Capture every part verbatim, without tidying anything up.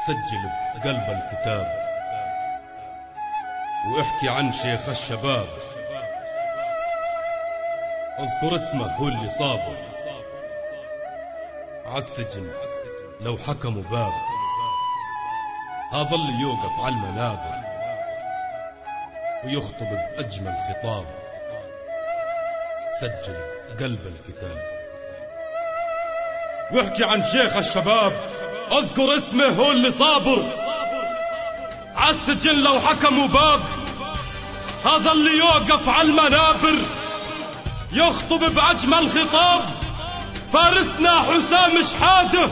سجل بقلب الكتاب واحكي عن شيخ الشباب. اذكر اسمه هو اللي صابر عالسجن لو حكموا باب. هذا اللي يوقف على المنابر ويخطب بأجمل خطاب. سجل قلب الكتاب واحكي عن شيخ الشباب. اذكر اسمه هو اللي صابر عالسجن لو حكموا باب. هذا اللي يوقف على المنابر يخطب بأجمل خطاب. فارسنا حسام شحاده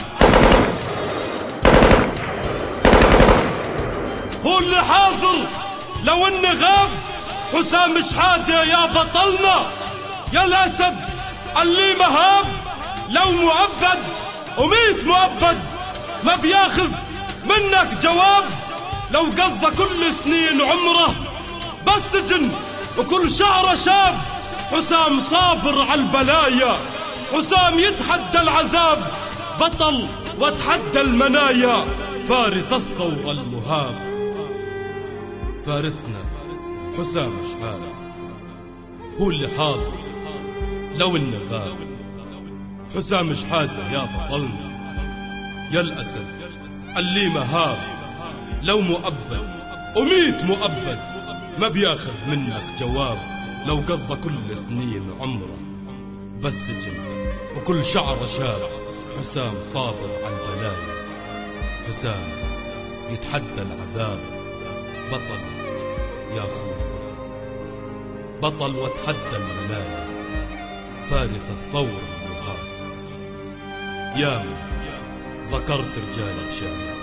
هو اللي حاضر لو اني غاب. حسام شحاده يا بطلنا يا الاسد اللي مهاب. لو مؤبد وميت مؤبد ما بياخذ منك جواب. لو قضى كل سنين عمره بس سجن وكل شعره شاب. حسام صابر على البلايا. حسام يتحدى العذاب. بطل وتحدى المنايا. فارس الثورة المهاب. فارسنا حسام شحاده هو اللي حاضر لو انه غاب. حسام شحاده يا بطلنا يا الاسد اللي مهاب. لو مؤبد وميت مؤبد ما بياخذ منك جواب. لو قضى كل سنين عمره بس سجن وكل شعره شاب. حسام صابر على البلايا. حسام يتحدى العذاب. بطل يا اخوي بطل بطل وتحدى المنايا. فارس الثورة المهاب. ياما ذكرت رجال بشعري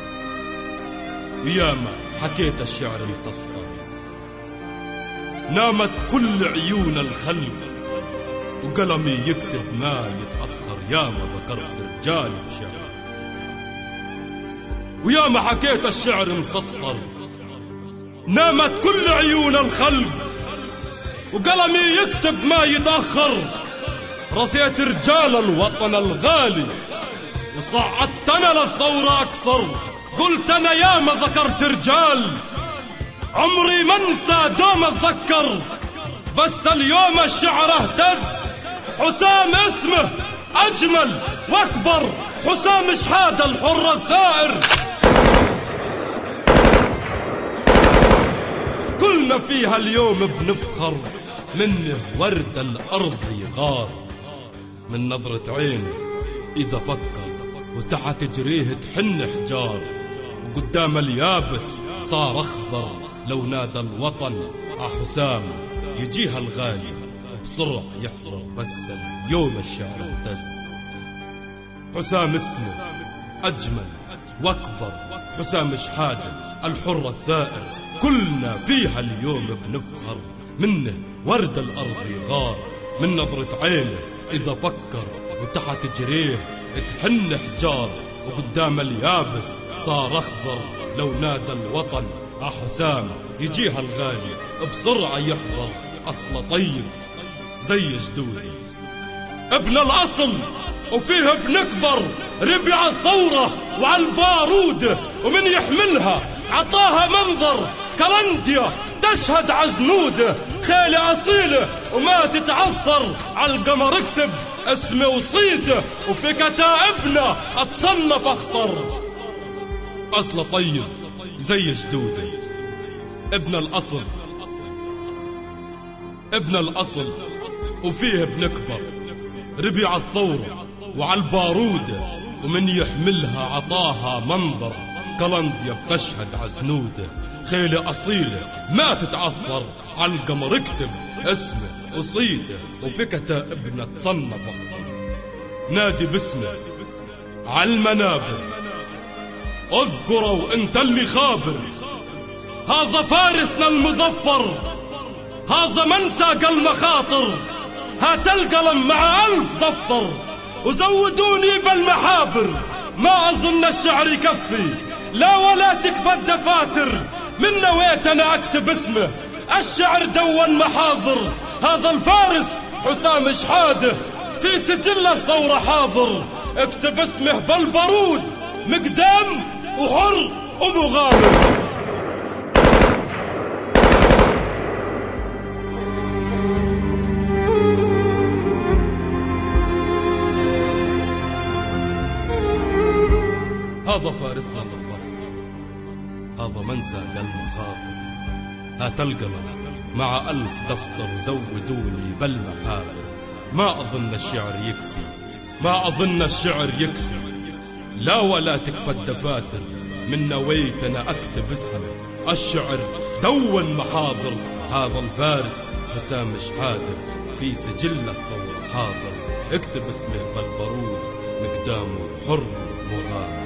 وياما حكيت الشعر مسطر. نامت كل عيون الخلق وقلمي يكتب ما يتأخر. ياما ذكرت رجال بشعري وياما حكيت الشعر مسطر. نامت كل عيون الخلق وقلمي يكتب ما يتأخر. رثيت رجال الوطن الغالي وصعدت أنا للثورة أكثر. قلت أنا ياما ذكرت رجال عمري ما انسى دوم اتذكر. بس اليوم الشعر اهتز. حسام اسمه أجمل وأكبر. حسام شحاده الحر الثائر. كلنا فيها اليوم بنفخر. منه ورد الأرض يغار. من نظرة عينه إذا فكر وتحت جريه تحن حجار. وقدام اليابس صار أخضر. لو نادى الوطن عحسام يجيها الغالي بسرعة يحضر. بس اليوم الشعر اهتز. حسام اسمه أجمل وأكبر. حسام شحاده الحر الثائر. كلنا فيها اليوم بنفخر. منه ورد الأرض يغار. من نظرة عينه إذا فكر وتحت جريه تحن حجار. وقدام اليابس صار أخضر. لو نادى الوطن عحسام يجيها الغالي بسرعة يحضر. أصل طيب زي جدودي ابن الأصل وفيه بنكبر. ربع الثورة وعلى البارود ومن يحملها عطاها منظر. كلنديا تشهد عزنوده. خيل أصيله وما تتعثر. على القمر اكتب اسمه وصيده وفي كتائبنا اتصنف اخطر. أصل طيب زي جدودي ابن الأصل ابن الأصل وفيه بنكبر. ربيع الثورة وعلى البارودة ومن يحملها عطاها منظر. كلنديا بتشهد عزنوده. خيلة أصيلة ما تتعثر. على القمر اكتب اسمه وصيده وفي كتائبنا تصنف أخضر. نادي باسمه على المنابر اذكره انت اللي خابر. هذا فارسنا المظفر. هذا من ساق المخاطر. هات القلم مع ألف دفتر وزودوني بالمحابر. ما أظن الشعر يكفي لا ولا تكفى الدفاتر. من نويت أنا أكتب اسمه الشعر دون محاضر. هذا الفارس حسام شحاده في سجل الثورة حاضر. اكتب اسمه بالبارود مقدام وحر ومغامر. هذا فارسنا للظفر، هذا من ساق المخاطر. هات القلم مع ألف دفتر زودوني بالمحابر. ما أظن الشعر يكفي، ما أظن الشعر يكفي، لا ولا تكفى الدفاتر. من نويت أنا أكتب اسمي الشعر دون محاضر. هذا الفارس حسام شحادر في سجل الثورة حاضر. اكتب اسمه بالبارود مقدامه حر مغامر.